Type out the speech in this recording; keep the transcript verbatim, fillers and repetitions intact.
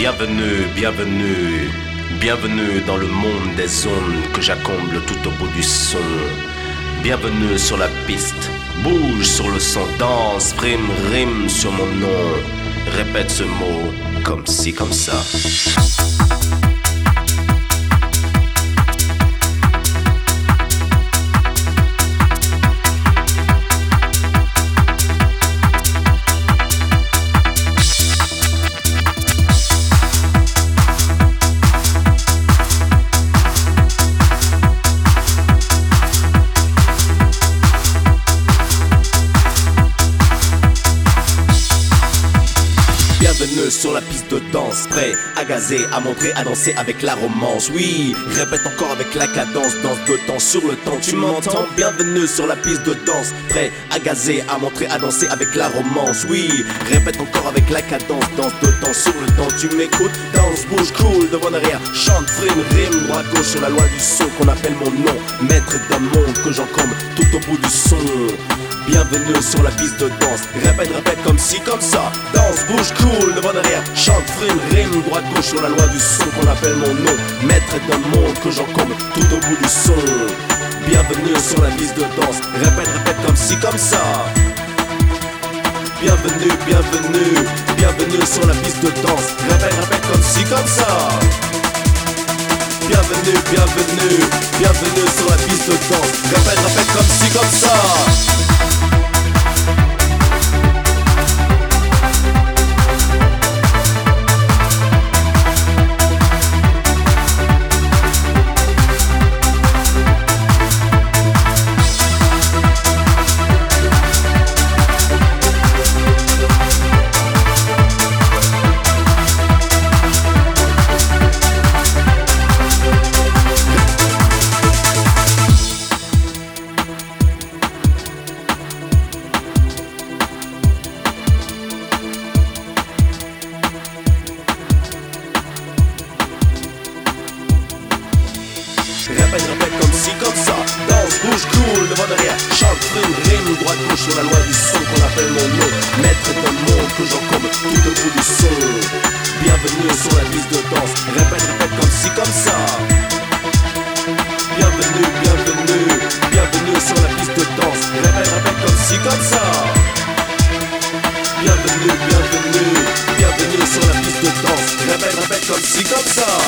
Bienvenue, bienvenue, bienvenue dans le monde des ondes que j'accomble tout au bout du son. Bienvenue sur la piste, bouge sur le son, danse, frime, rime sur mon nom. Répète ce mot comme ci, comme ça. Bienvenue sur la piste de danse, prêt à gazer, à montrer, à danser avec la romance. Oui, répète encore avec la cadence, danse de temps sur le temps, tu m'entends? Bienvenue sur la piste de danse, prêt à gazer, à montrer, à danser avec la romance. Oui, répète encore avec la cadence, danse de temps sur le temps, tu m'écoutes? Danse, bouge, cool, devant derrière, chante, frime, rime, droite, gauche sur la loi du son qu'on appelle mon nom. Maître d'un monde que j'encombre tout au bout du son. Bienvenue sur la piste de danse, répète, répète comme ci, comme ça. Danse, bouge, cool, devant derrière, chante, frime, rime, droite, gauche sur la loi du son qu'on appelle mon nom. Maître d'un monde que j'encombre tout au bout du son. Bienvenue sur la piste de danse, répète, répète comme ci, comme ça. Bienvenue, bienvenue, bienvenue sur la piste de danse, répète, répète comme ci, comme ça. Bienvenue, bienvenue, bienvenue sur la piste de danse, répète, répète comme ci, comme ça. Répète, répète comme ci, comme ça. Danse, bouge, cool, devant derrière, chante, frime, rime, droite, gauche sur la loi du son qu'on appelle mon nom. Maître d'un monde que j'encombre tout au bout du son. Bienvenue sur la piste de danse, répète, répète comme ci, comme ça. Bienvenue, bienvenue, bienvenue sur la piste de danse, répète, répète comme ci, comme ça. Bienvenue, bienvenue, bienvenue sur la piste de danse, répète, répète comme ci, comme ça.